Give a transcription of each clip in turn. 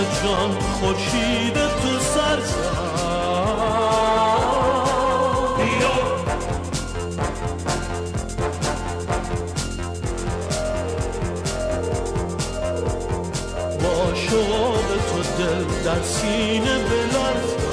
جان خورشید تو سر زد. با شوق تو دل در سینه بلرزد.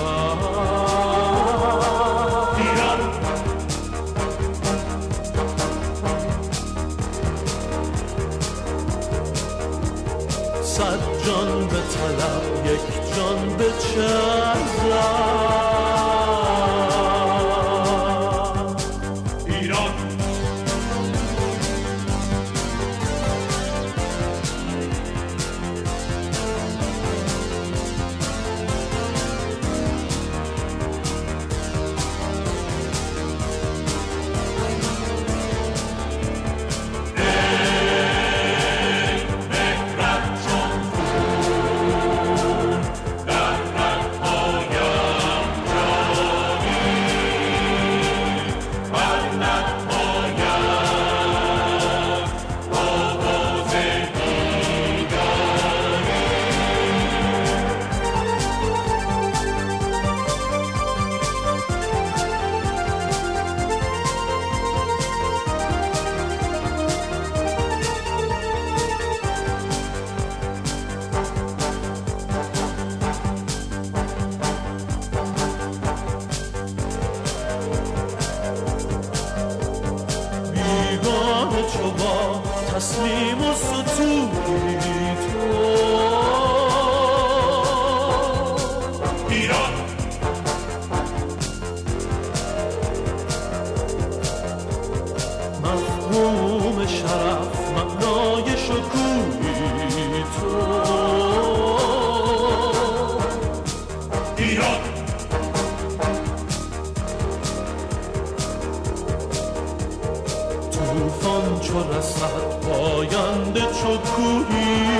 صد جان به طلب یک جان به چرزد. ایران تسلیم و ستودی تو ایران. مفهوم شرف معنای شکوهی تو ایران. طوفان چو رسد پاینده چو کوهی